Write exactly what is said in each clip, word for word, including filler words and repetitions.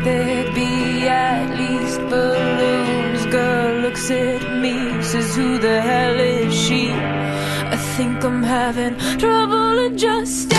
there'd be at least balloons. Girl looks at me, says who the hell is she? I think I'm having trouble adjusting.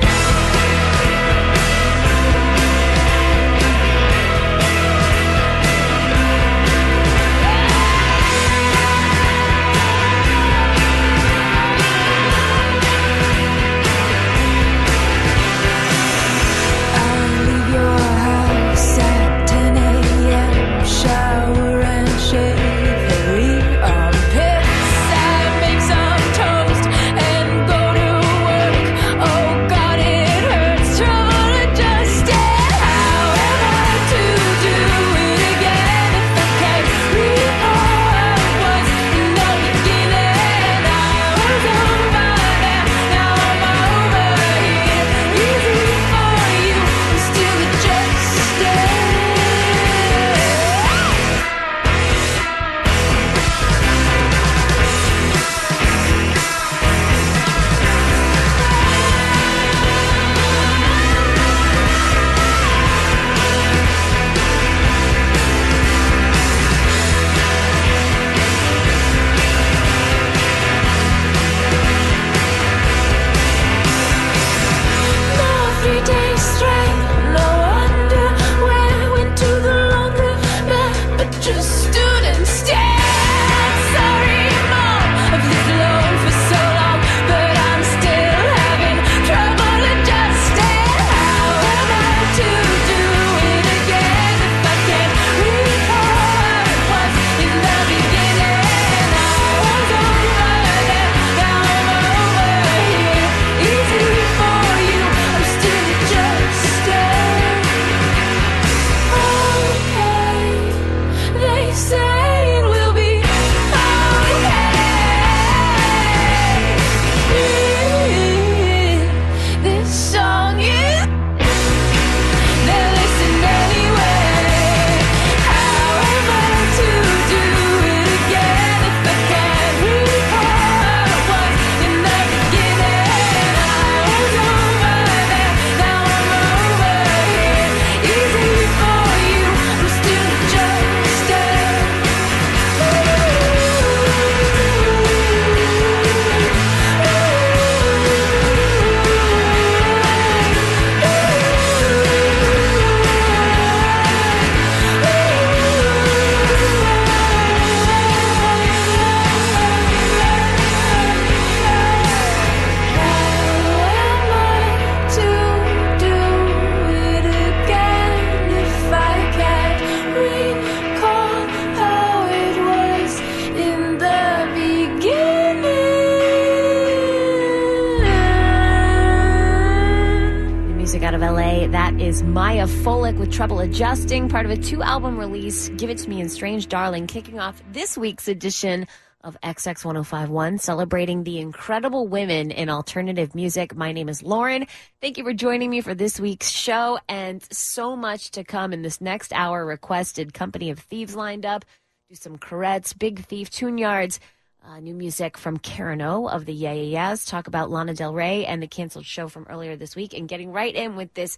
Maya Folick with Trouble Adjusting, part of a two-album release, Give It To Me and Strange Darling, kicking off this week's edition of X X one oh five one, celebrating the incredible women in alternative music. My name is Lauren. Thank you for joining me for this week's show, and so much to come in this next hour. Requested Company of Thieves lined up, do some Courettes, Big Thief, Tune Yards, uh, new music from Karen O of the Yeah Yeah Yeahs, talk about Lana Del Rey and the canceled show from earlier this week, and getting right in with this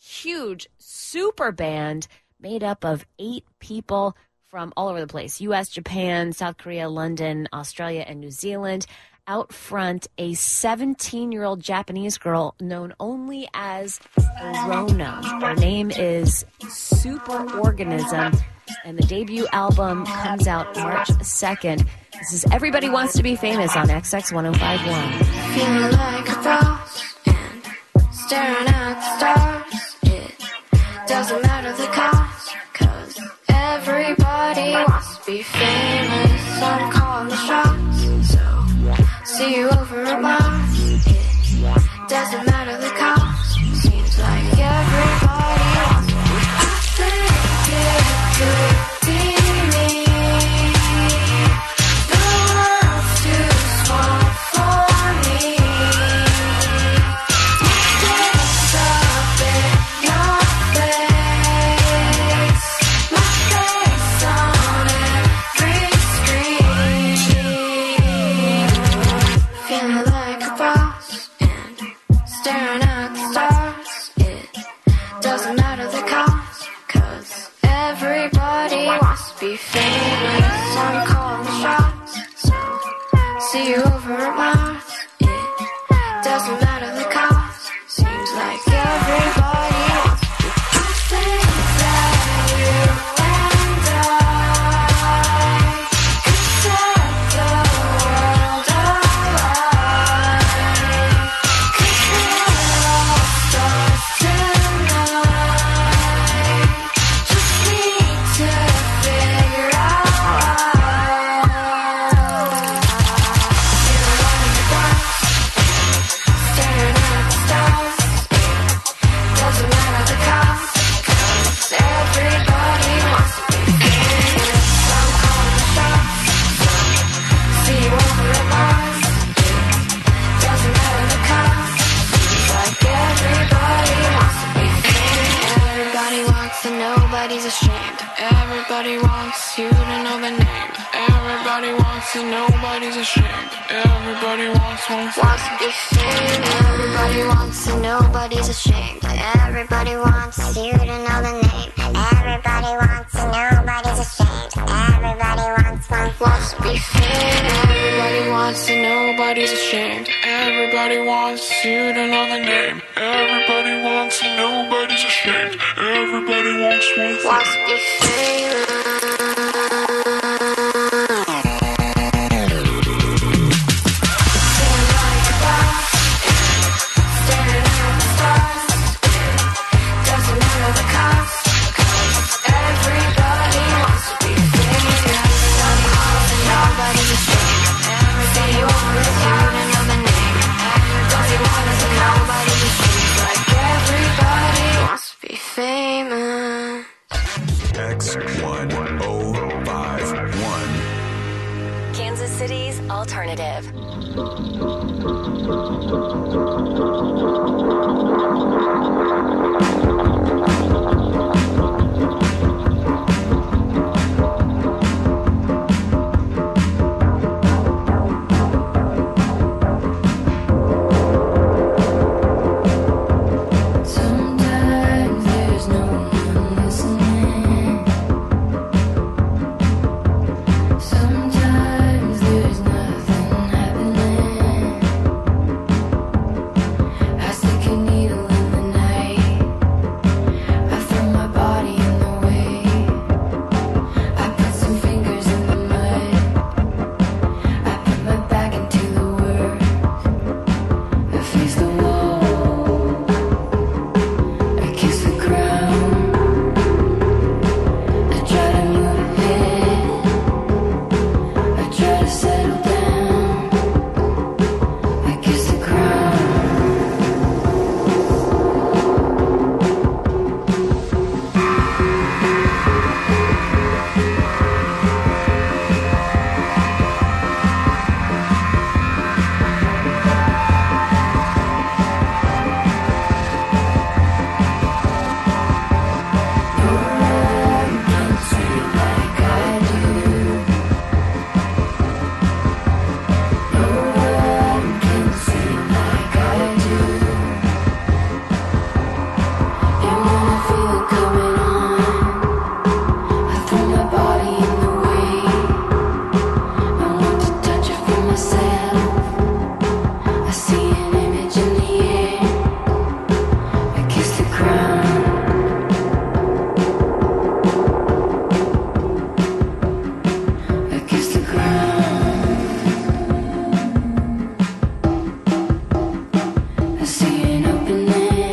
huge super band made up of eight people from all over the place. U S, Japan, South Korea, London, Australia, and New Zealand. Out front, a seventeen-year-old Japanese girl known only as Rona. Her name is Superorganism, and the debut album comes out March second. This is Everybody Wants to Be Famous on X X one oh five one. Feeling like a boss and staring at the stars. Doesn't matter the cost, cause everybody wants to be famous. I'm calling the shots, so see you over a bar. It doesn't matter the cost, seems like everybody wants to be. I think it could be me. The world's too small for me. Mistakes up in your staring over at Mars. It doesn't matter the cost. Seems like everybody wants to do things that you and I could set the world alight. 'Cause we're all stars tonight. Just need to figure out why. You're running the dark, staring at the stars. Doesn't matter the cost, 'cause everybody wants to be famous. I'm calling the shots, see you over at Mars. Doesn't matter the cost, seems like everybody wants to be famous. Everybody wants and nobody's ashamed. Everybody wants you to know the name. Everybody wants and nobody's ashamed. Everybody wants one thing. Wants to be famous. Everybody wants and nobody's ashamed. Everybody wants you to know the name. Everybody wants and nobody's ashamed. Everybody wants one thing. Wants to be famous. Everybody wants and nobody's ashamed. Everybody wants you to know the name. Everybody wants and nobody's ashamed. Everybody wants one thing. Wants to be famous. X one oh five one. Kansas City's alternative. Sometimes there's no one listening. Sometimes there's nothing happening. I stick a needle in the night. I throw my body in the way. I put some fingers in the mud. I put my back into the world. I face the wall. I kiss the ground. I try to move ahead. I try to settle down. I kiss the ground. No one can see like I do. No one can see like I do. And when I feel it coming on, I throw my body in the way. I want to touch it for myself. I see an image in the air. I kiss the ground. I kiss the ground. I see an opening.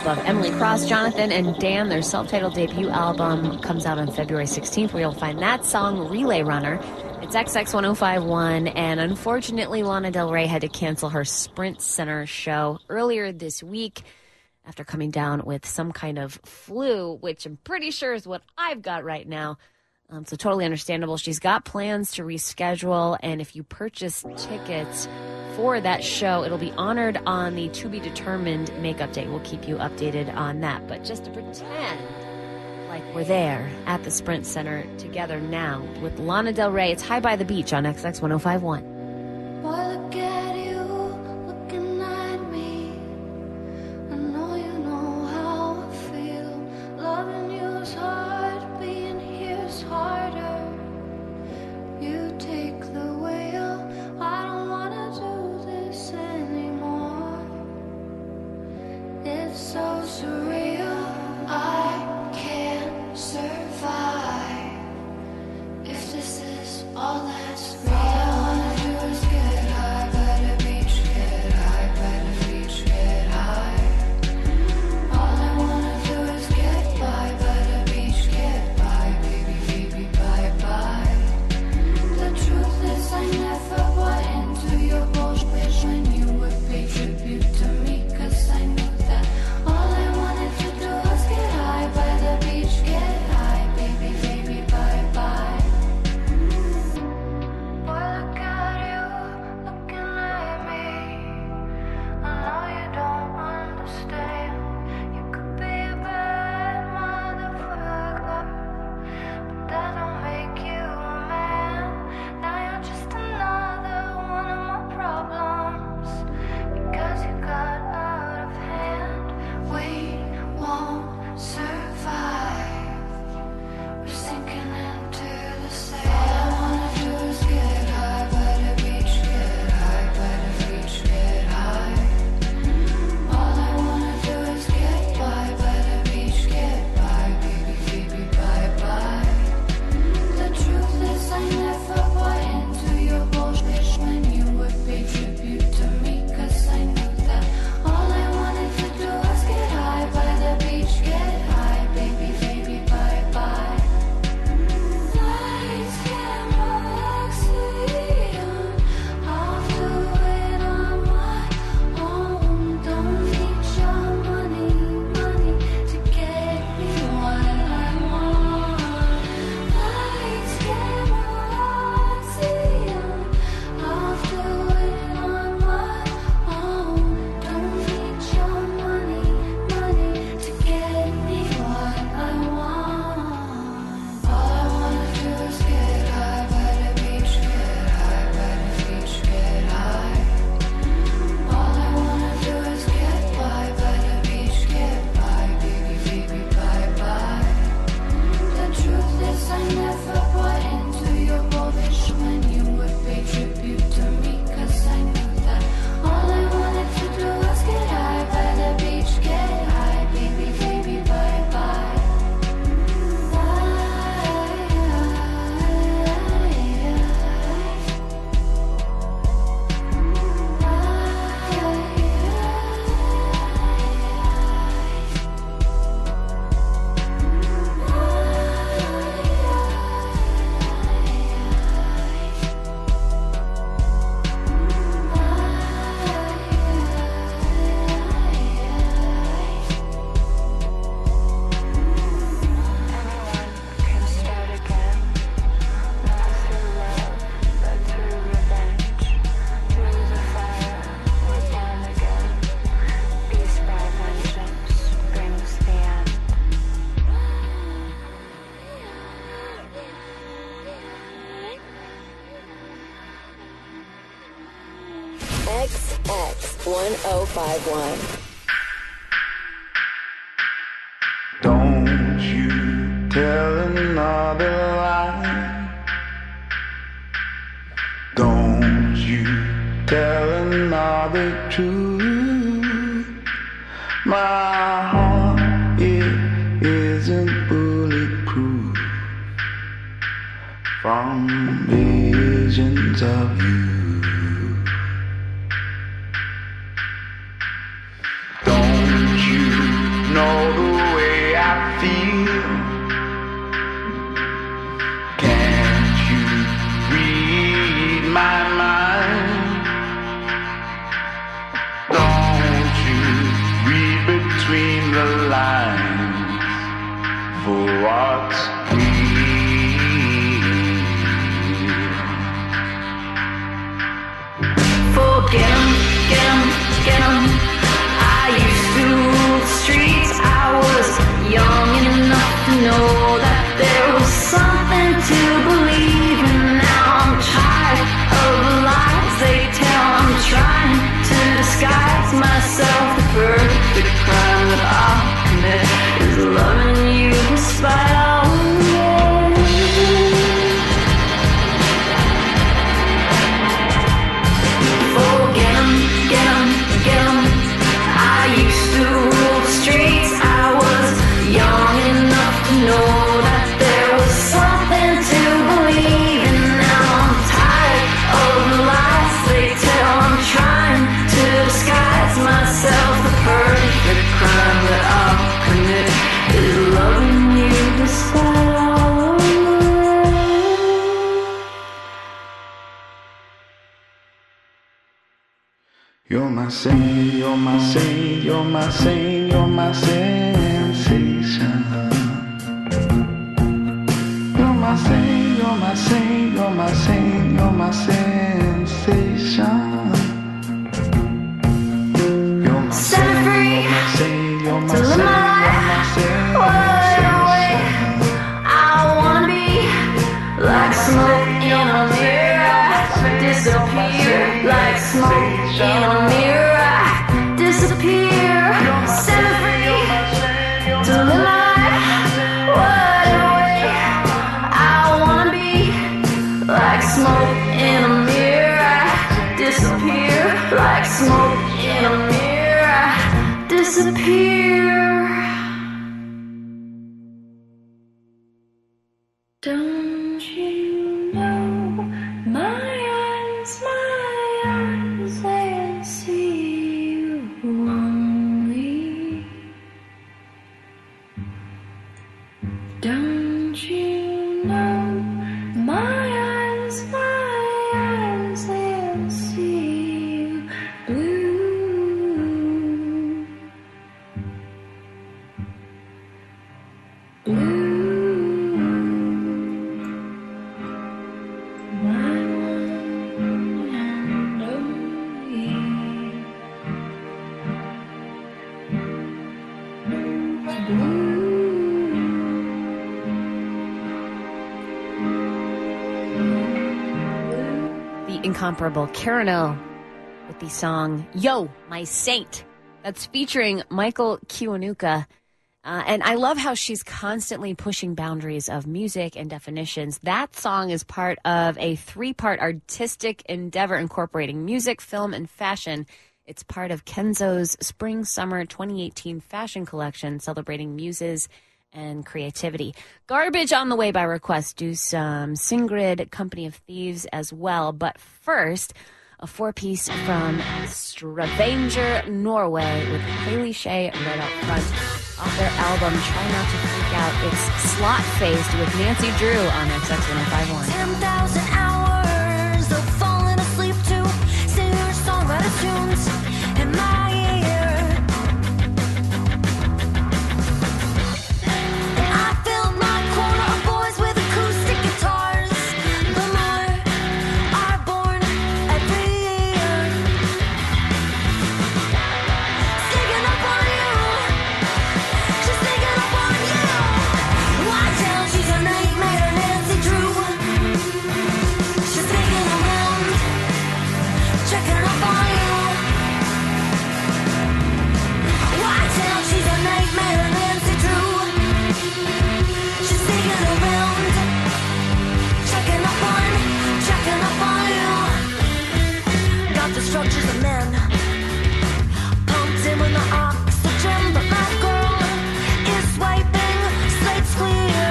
of Emily Cross, Jonathan, and Dan. Their self-titled debut album comes out on February sixteenth, where you'll find that song, Relay Runner. It's X X one oh five one, and unfortunately, Lana Del Rey had to cancel her Sprint Center show earlier this week after coming down with some kind of flu, which I'm pretty sure is what I've got right now. Um, so totally understandable. She's got plans to reschedule, and if you purchase tickets for that show, it'll be honored on the to be determined makeup date. We'll keep you updated on that. But just to pretend like we're there at the Sprint Center together now with Lana Del Rey, it's High by the Beach on X X one oh five one. Boy, look at you, looking at me. I know you know how I feel. Loving you's hard, being here's harder. You take the wheel, I don't wanna do this anymore. It's so surreal, I can't survive if this is all that's real. All I wanna do is get high by the beach, get high by the beach, get high. All I wanna do is get by by the beach, get by, baby, baby, bye bye. The truth is I never bought into your bullshit when you would pay tribute to me, cause I knew that all I wanted to do was get high by the beach, get high, baby, baby, bye bye. Boy, look at you, looking at me. I know you don't understand. You could be a bad motherfucker, but that don't make you a man. Now you're just another one of my problems, because you got out of hand. We won't survive. We're sinking into the sand. All I wanna do is get high by the beach, get high by the beach, get high. All I wanna do is get by by the beach, get by, baby, baby, bye bye. The truth is I never bought into your bullshit when you would pay tribute to me, cause I knew that all I wanted to do was get high by the beach, get high, baby, baby, bye bye. Lights, camera, oxygen, I'll do it on my own. Don't need your money, money to get me what I want. Lights, camera, oxygen, I'll do it on my own. Don't need your money, money to get me what I want. All I wanna do is get high by the beach, get high by the beach, get high. All I wanna do is get by by the beach, get by, baby, baby, bye bye. The truth is I never bought into your bullshit when you would pay tribute to me, cause I knew that all I wanted to do was get high by the beach, get high, baby, baby, bye bye. Can start again, not through love, but through revenge. Through the fire, we're born again. Peace by vengeance brings the end. X X one oh five one. Don't you tell another lie. Don't you tell another truth. My heart, it isn't bulletproof from visions of you. Don't you You're my saint, you're my saint, you're my saint, you're my sensation. You're my saint, you're my saint, you're my saint, you're my sensation. You're my saint, you're my saint, you're my saint, you're my sensation. I wanna be like smoke in a mirror, disappear like smoke in a mirror, disappear, set me free to live life. What a way! I wanna be like smoke in a mirror, disappear like smoke in a mirror, disappear. Don't you know my eyes, my eyes, they see you only. Don't you know my eyes, my eyes, they see you blue. Blue. The incomparable Karen with the song Yo, My Saint. That's featuring Michael Kiwanuka. Uh, and I love how she's constantly pushing boundaries of music and definitions. That song is part of a three-part artistic endeavor incorporating music, film, and fashion. It's part of Kenzo's Spring-Summer twenty eighteen fashion collection celebrating muses and creativity. Garbage on the way by request. Do some Singrid, Company of Thieves as well. But first, a four-piece from Stravanger, Norway with Haley Shea right up front. Off their album, Try Not to Freak Out, it's Slot Faced with Nancy Drew on X X one oh five one. ten thousand hours of falling asleep to singer-songwriter tunes in my ear. And I filled my corner of boys with acoustic guitars. The more are born every year. Sneaking up on you. She's sneaking up on you. Watch out, she's a nightmare, Nancy Drew. She's sneaking around, checking up on you. Watch out, she's a nightmare, Nancy Drew. She's sneaking around, checking up on, checking up on you. Got the structures of men, pumped in with the oxygen, but my girl is wiping slates clear.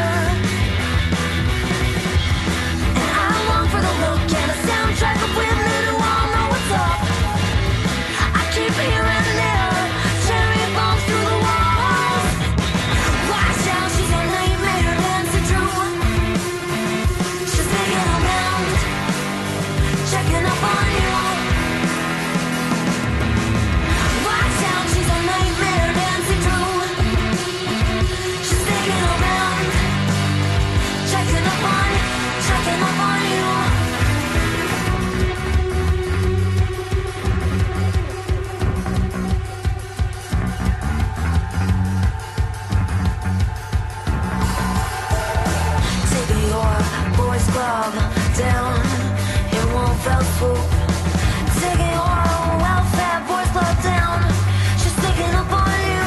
And I long for the look and a soundtrack of women who all know what's up. I keep hearing their cherry bombs through the walls. Watch out, she's a nightmare, Nancy Drew. She's sneaking around, checking up on you. Watch out, she's a nightmare, Nancy Drew. She's sneaking around, checking up on, checking up on you. Taking your boys club down in one fell swoop. Taking your welfare boys club down. She's sneaking up on you.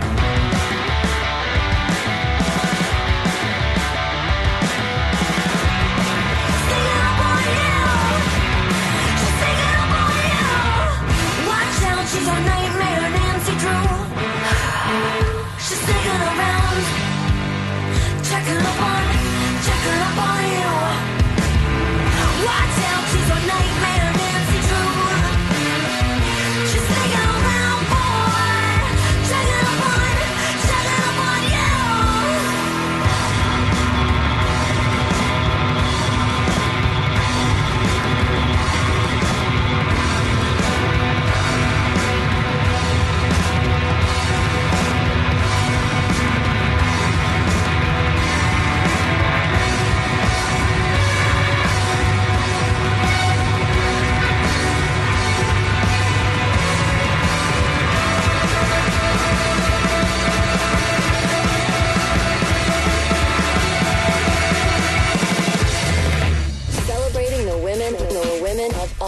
Sneaking up on you. She's sneaking up on you. Watch out, she's a nightmare, Nancy Drew. She's sneaking around, checking up on, checking up on you. Watch out, she's a nightmare, Nancy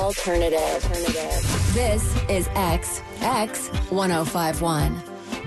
Alternative. Alternative. This is X X ten fifty-one.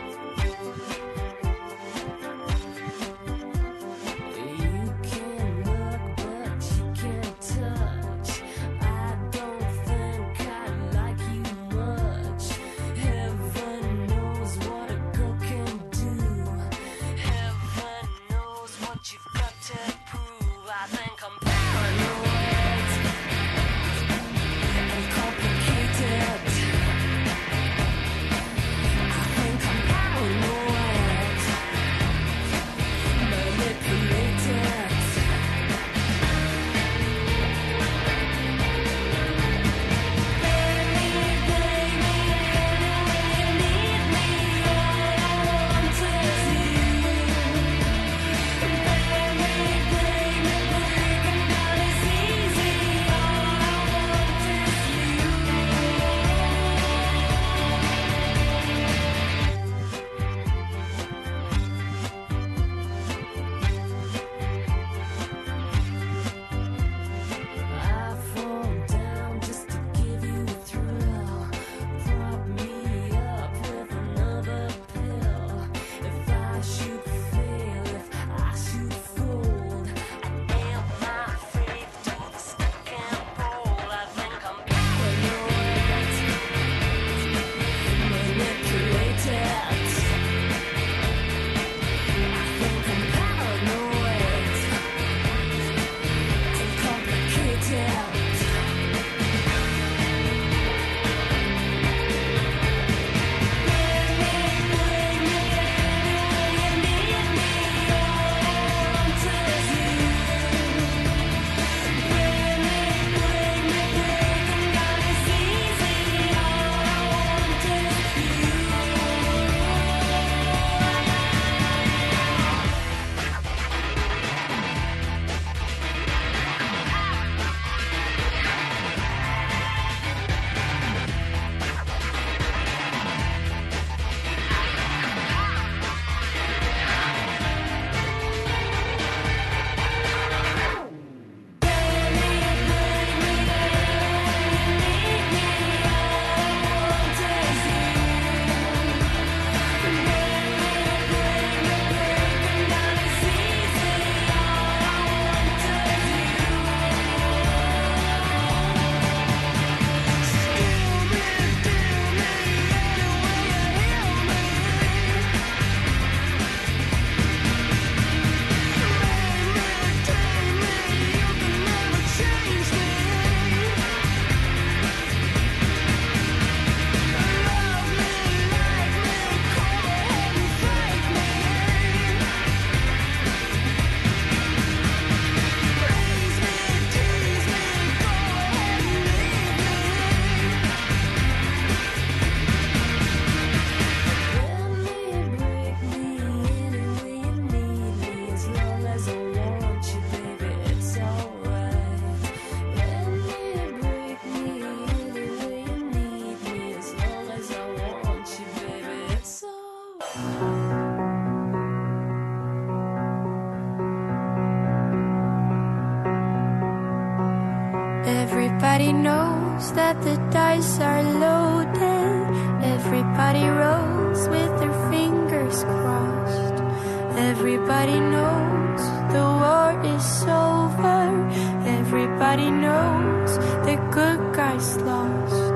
Everybody knows that the dice are loaded. Everybody rolls with their fingers crossed. Everybody knows the war is over. Everybody knows the good guys lost.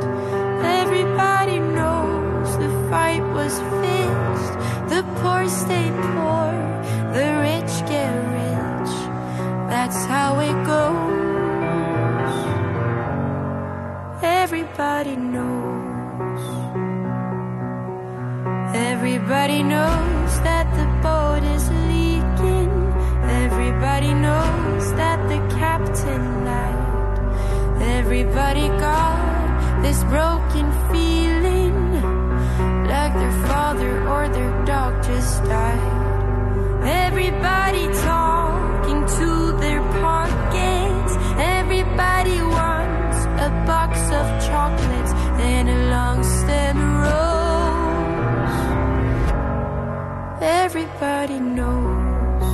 Everybody knows the fight was fixed. The poor stay poor, the rich get rich. That's how it goes. Everybody knows. Everybody knows that the boat is leaking. Everybody knows that the captain lied. Everybody got this broken feeling, like their father or their dog just died. Everybody talking to their pockets. Everybody wants a box of chocolates and a long stem rose. Everybody knows.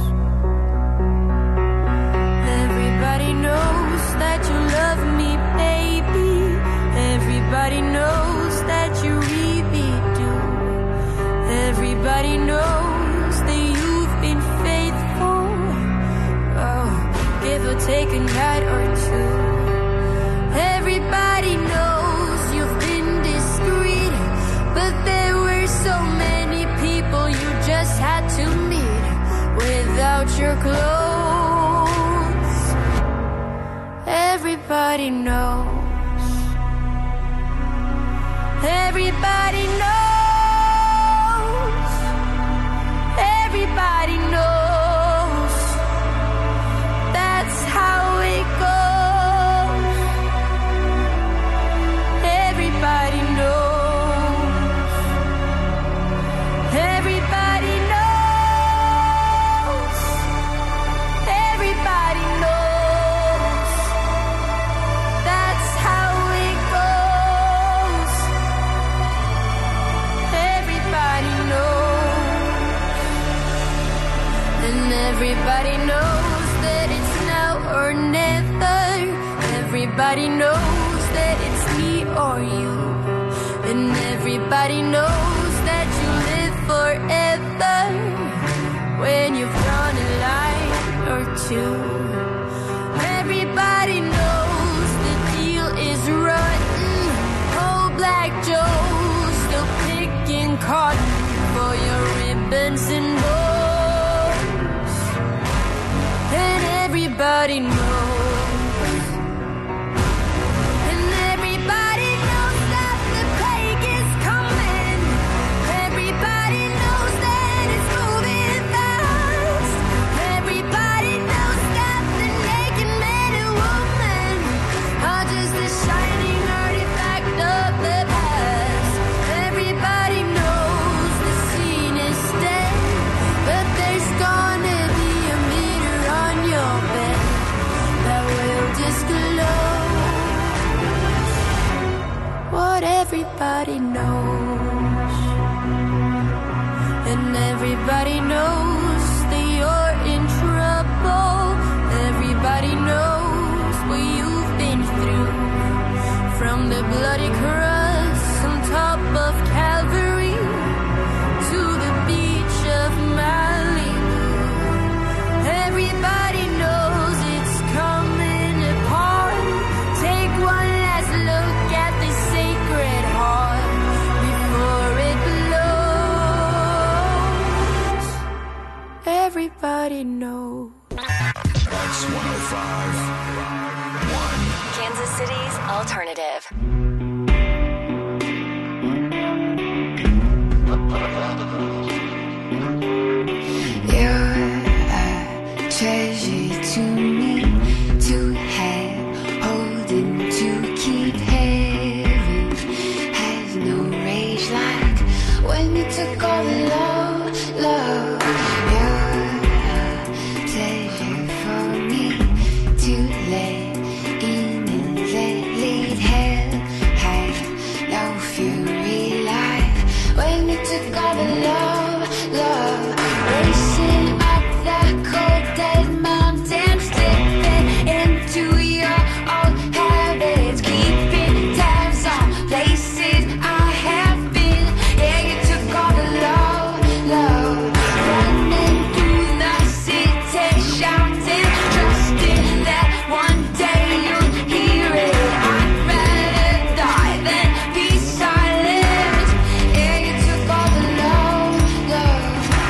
Everybody knows that you love me, baby. your clothes. Everybody knows. Everybody knows. Everybody knows. That's how it goes. Everybody knows. Everybody knows. Everybody knows. That's how it goes. Everybody knows. And everybody knows that it's now or never. Everybody knows that it's me or you. And everybody knows that you live forever when you've drawn a line or two. Everybody knows the deal is rotten. Old Black Joe still picking cotton for your ribbons and bows. And everybody knows. And everybody knows that the plague is coming. Everybody knows that it's moving fast. Everybody knows that the naked man and woman are just a shining artifact of the past. Everybody knows the scene is dead, but there's gonna be a meter on your bed that will disclose what everybody knows. And everybody knows that you're in trouble. Everybody knows what you've been through. From the bloody cross on top of Calvary to the beach of Malibu. Everybody knows it's coming apart. Take one last look at the sacred heart before it blows. Everybody knows. X one oh five one. Kansas City's alternative. You're a treasure to me, to have, holding, to keep having. Has no rage like when you took all the love, love. You're a pleasure for me to let in and let lead. Hell had no fury like when you took all the love, love. Racing up the cold dead mountain, slipping into your old habits, keeping tabs on places I have been. Yeah, you took all the love, love. Running through the city, shouting, trusting that one day you'll hear it. I'd rather die than be silent. Yeah, you took all the love, love.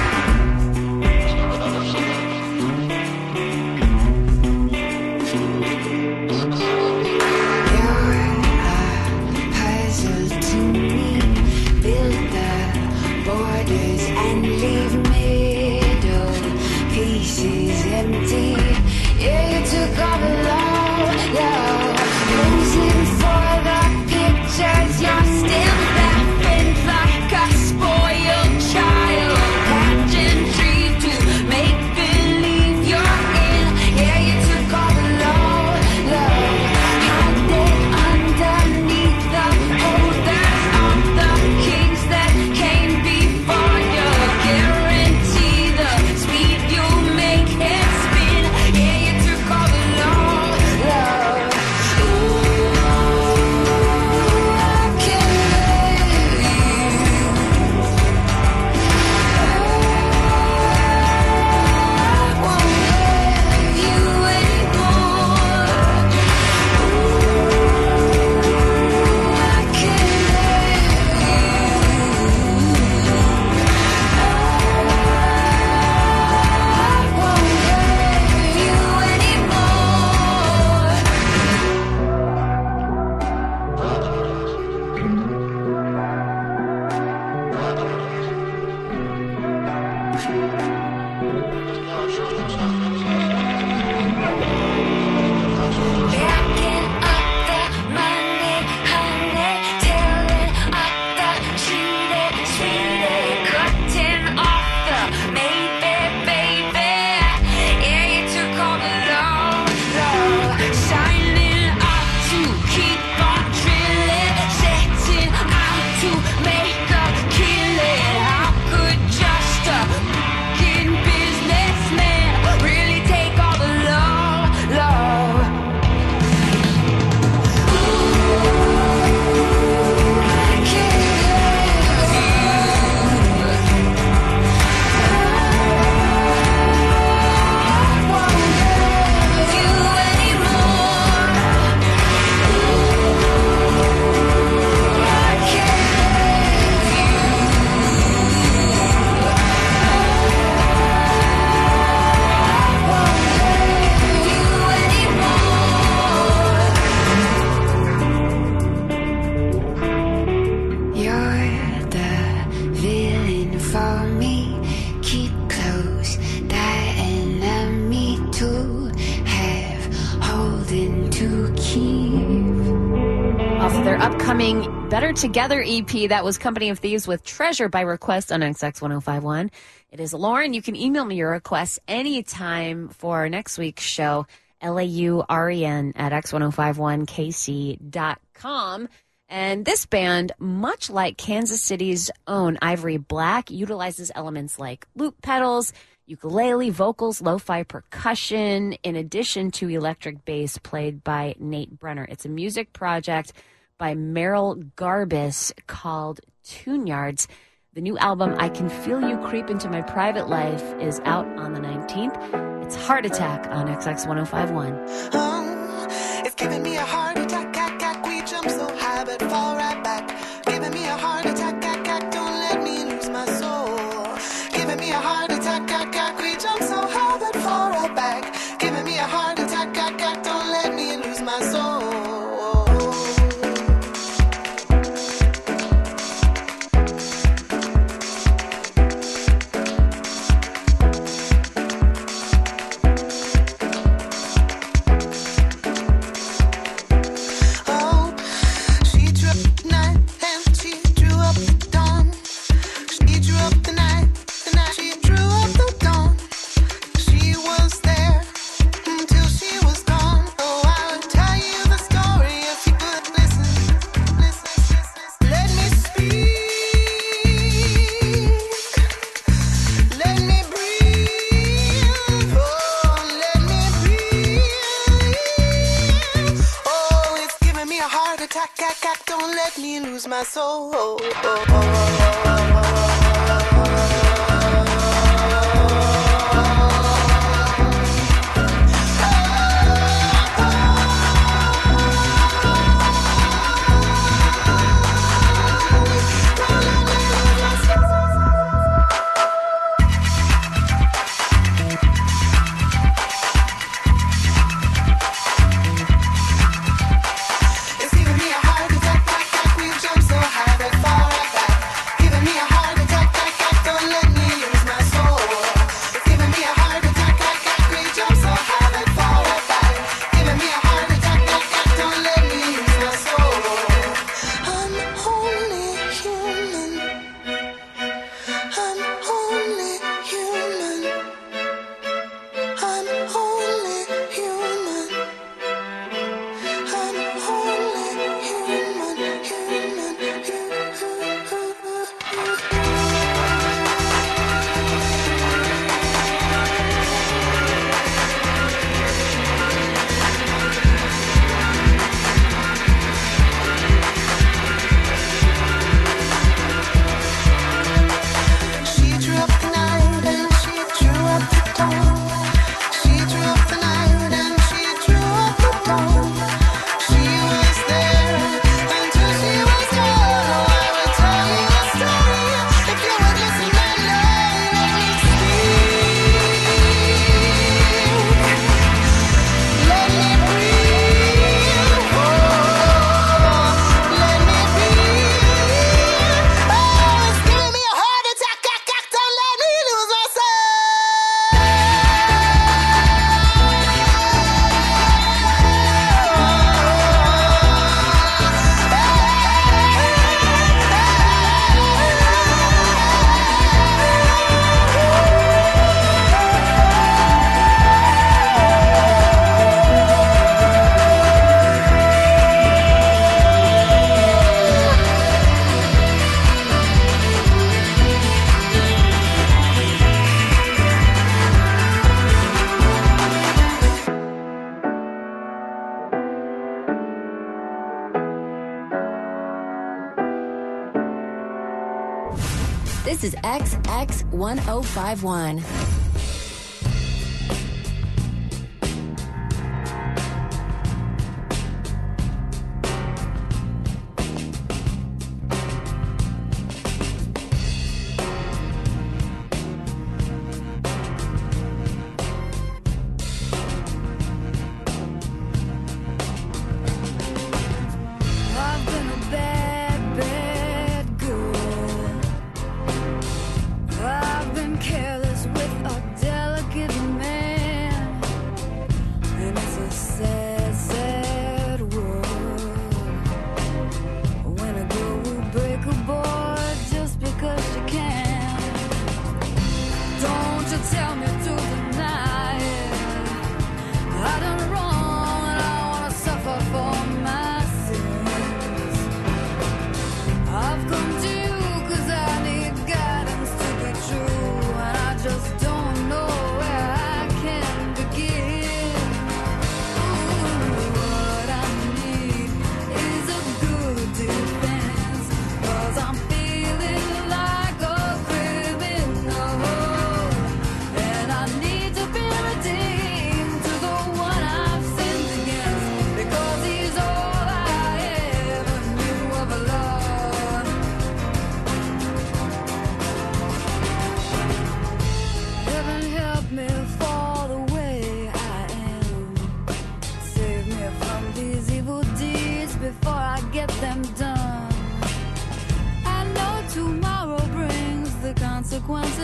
You're a puzzle to me. Build the borders and leave middle pieces empty. Yeah, you took all the love, love. Losing for the pictures, you're still laughing like a spoiled child. Pageantry to make believe you're in. Yeah, you took all the love, love. Hiding underneath the holders of the kings that came before you. Guarantee the speed you make it spin. Yeah, you took all the love, love. something to keep. Also, their upcoming Better Together E P, that was Company of Thieves with Treasure by request on X X ten fifty-one. It is Lauren. You can email me your requests anytime for next week's show, L A U R E N at X ten fifty-one K C dot com. And this band, much like Kansas City's own Ivory Black, utilizes elements like loop pedals, ukulele, vocals, lo-fi percussion, in addition to electric bass played by Nate Brenner. It's a music project by Meryl Garbus called Tune Yards. The new album, I Can Feel You Creep Into My Private Life, is out on the nineteenth. It's Heart Attack on X X ten fifty-one. Oh, it's giving me a heart attack, cack, cack, we jump so high but fall right back. Giving me a heart attack, cack, cack, don't let me lose my soul. Giving me a heart attack, cack, cack, we jump so high but fall right back. Giving me a heart attack, cack, cack, don't let me lose my soul. My soul. Oh, oh, oh, oh, oh. This is X X ten fifty-one. I've been a bad, bad girl. I've been careless with a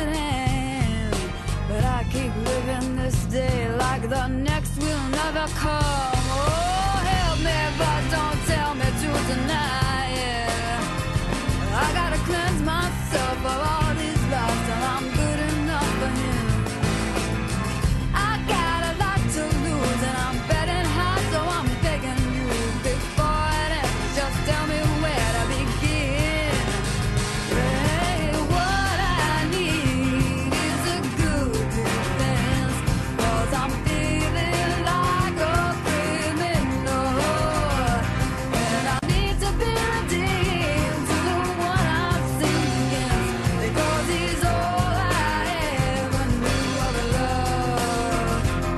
happening. But I keep living this day like the next will never come. Oh, help me, but don't tell me to deny it. I gotta cleanse myself of all these lies till I'm good enough for him. I got a lot to lose and I'm betting high, so I'm begging you before it ends, just tell me where to begin. Hey, what I need is a good defense, 'cause I'm feeling like a criminal. And I need to be redeemed to the one I've sinned against, because he's all I ever knew of love.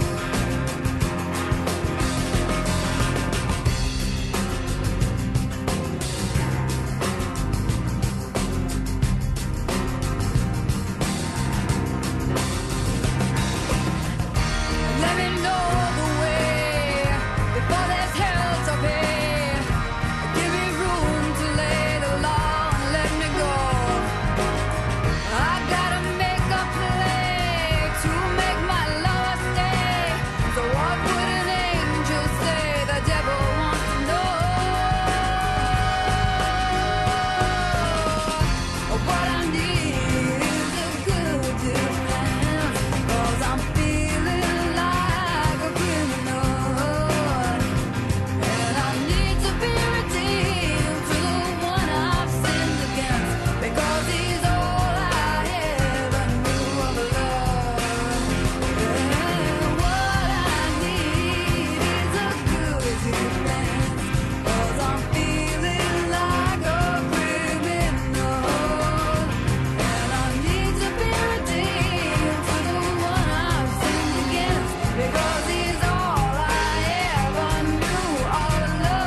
Let me know the way before there's hell to pay. Give me room to lay the law and let me go. I gotta make a play to make my lover stay. So what would an angel say? The devil wants to know. What I need is a good defense, 'cause I'm feeling like a criminal. And I need to be redeemed to the one I've sinned against, because he's all I ever knew of love. And what I need is a good defense, 'cause I'm feeling like a criminal. And I need to be redeemed to the one I've sinned against, because he's all I ever knew of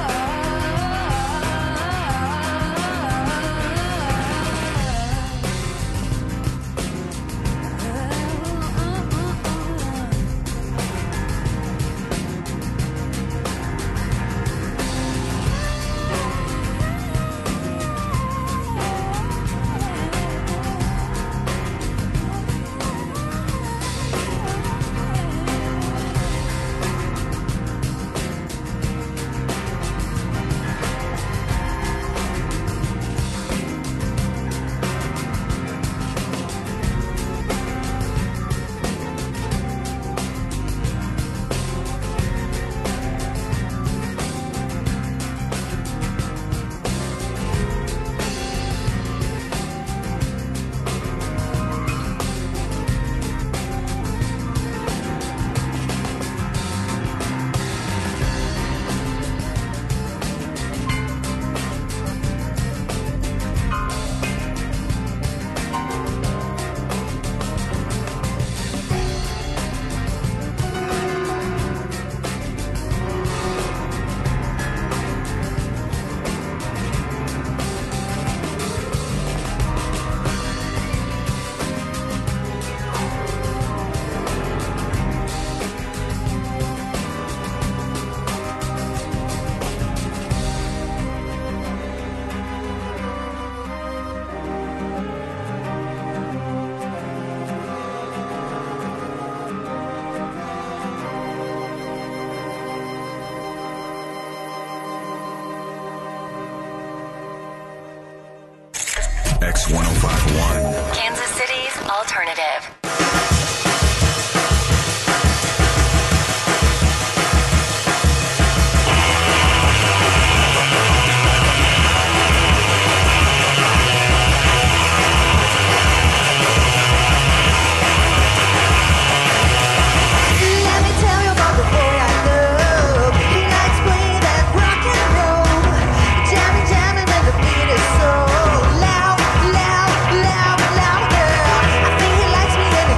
X one oh five point one. Kansas City's alternative. Let me tell you about the boy I love. He likes playing that rock and roll, jamming, jamming, and the beat is so loud, loud, loud, louder. I think he likes me and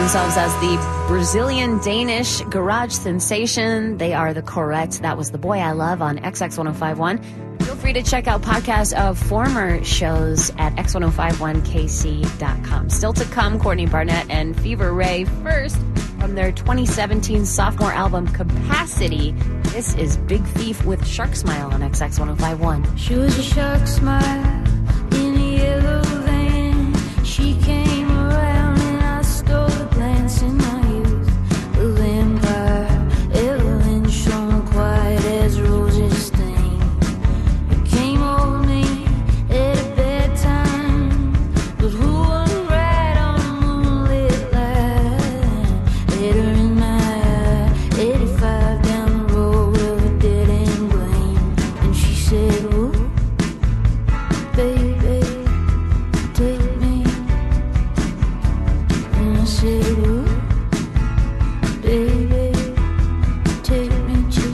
themselves as the Brazilian-Danish garage sensation. They are the Correct. That was The Boy I Love on X X one oh five one. Feel free to check out podcasts of former shows at x ten fifty-one k c dot com. Still to come, Courtney Barnett and Fever Ray. First, from their twenty seventeen sophomore album, Capacity, this is Big Thief with Shark Smile on X X one oh five one. She was a shark smile in a yellow van. She came around and I stole a glance in my youth. The vampire, Evelyn, shone quiet as roses stain. It came over me at a bad time, but who wasn't right on a moonlit line? Hit her in my eye, eighty-five down the road of a dead end blame. And she said, "Whoa, baby, take me." And I said, "Whoa, baby, take me too."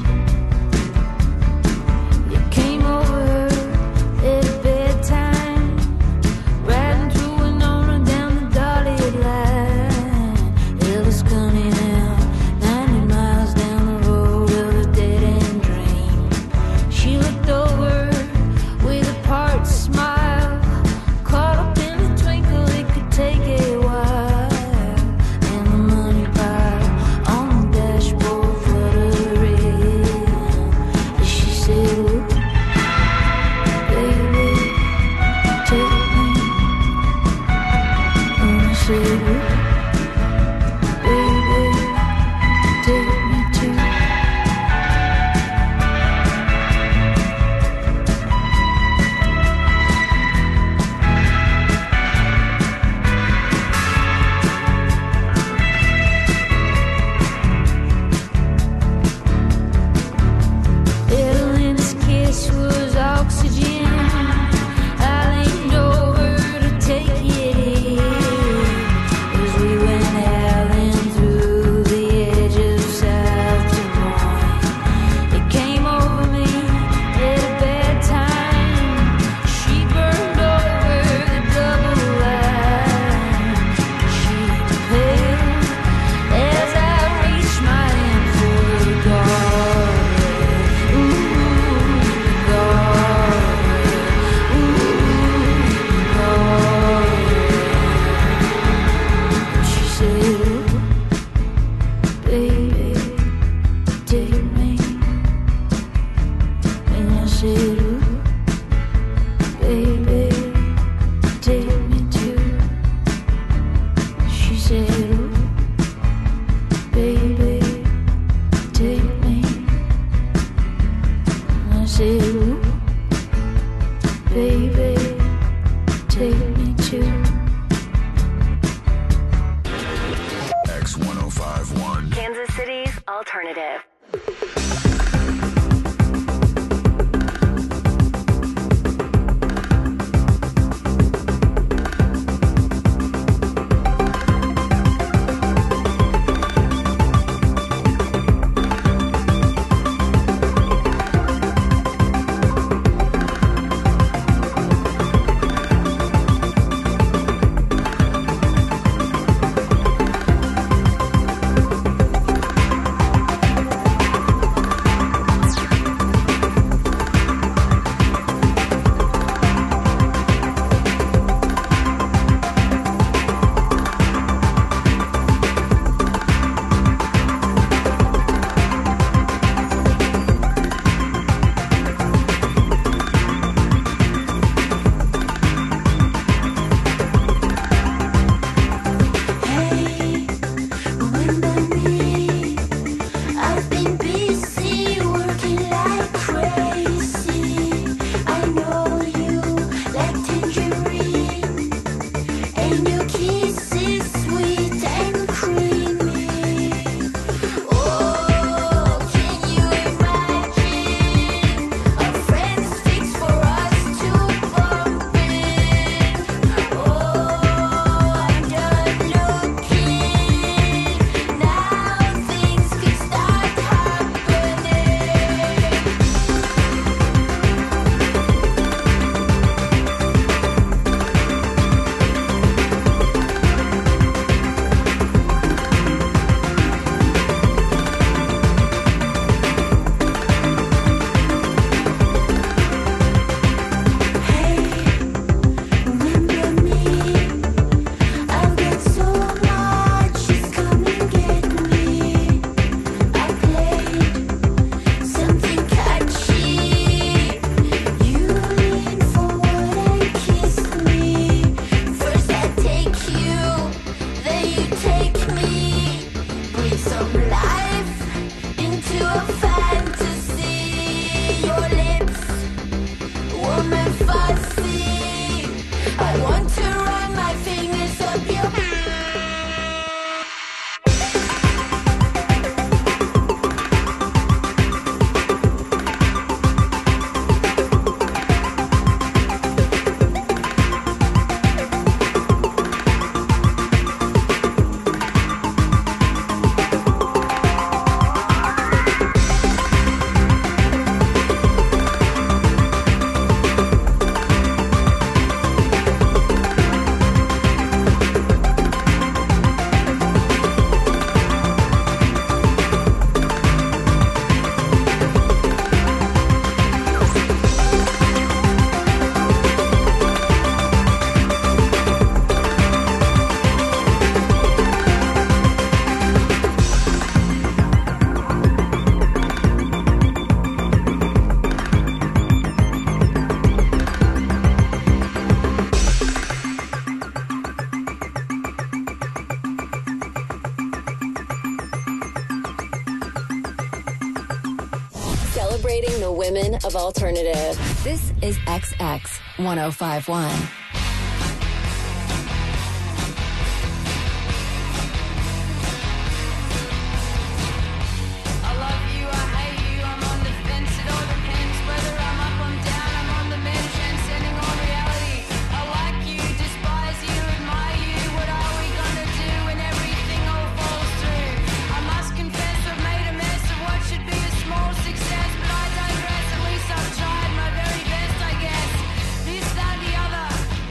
You came over at a bad time, riding through Winona down the dotted line. Elvis County now, ninety miles down the road of a dead end dream. She looked over with a part smile, caught up in the twinkle, it could take a while. And the money pile on the dashboard fluttering. And she said, "Ooh, baby, take me." And I said, "Ooh, baby, take me too." Evelyn's kiss was oxygen. I leaned over to take it in as we went howling through the edge of South Des Moines. It came over me at a bad time. She burned over the double line. She pale as I reached my hand for the guard. Ooh, guard. Ooh, guard. She said, "Ooh, baby, take me." And I said, "Ooh, baby, take me too." She said, "Ooh, baby, take me." And I said, "Ooh, baby, take me too." X one oh five one. Kansas City's alternative. I want to run my fingers up your. Celebrating the women of alternative. This is X X one oh five one. I love you, I hate you, I'm on the fence, it all depends whether I'm up, I'm down, I'm on the mend, transcending on reality. I like you, despise you, admire you, what are we gonna do when everything all falls through? I must confess I've made a mess of what should be a small success, but I digress, at least I've tried my very best, I guess. This, that, the other,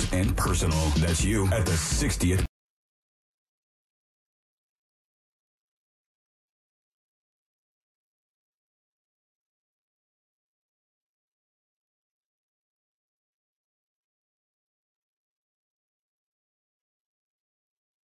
business and personal. That's you at the sixtieth